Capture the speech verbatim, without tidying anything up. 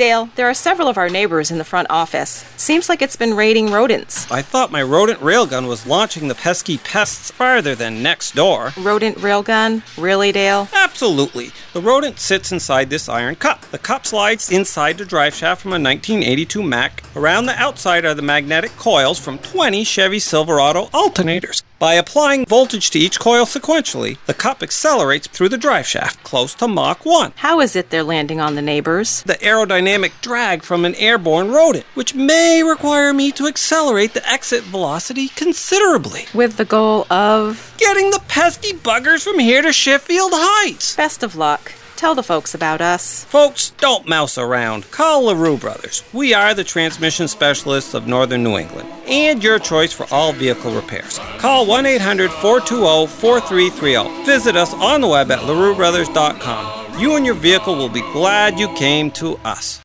Dale, there are several of our neighbors in the front office. Seems like it's been raiding rodents. I thought my rodent railgun was launching the pesky pests farther than next door. Rodent railgun? Really, Dale? Absolutely. The rodent sits inside this iron cup. The cup slides inside the drive shaft from a nineteen eighty-two Mack. Around the outside are the magnetic coils from twenty Chevy Silverado alternators. By applying voltage to each coil sequentially, the cup accelerates through the drive shaft, close to Mach one. How is it they're landing on the neighbors? The aerodynamic drag from an airborne rodent, which may require me to accelerate the exit velocity considerably. With the goal of? Getting the pesky buggers from here to Sheffield Heights. Best of luck. Tell the folks about us. Folks, don't mouse around. Call LaRue Brothers. We are the transmission specialists of Northern New England and your choice for all vehicle repairs. Call one eight hundred, four two zero, four three three zero. Visit us on the web at larue brothers dot com. You and your vehicle will be glad you came to us.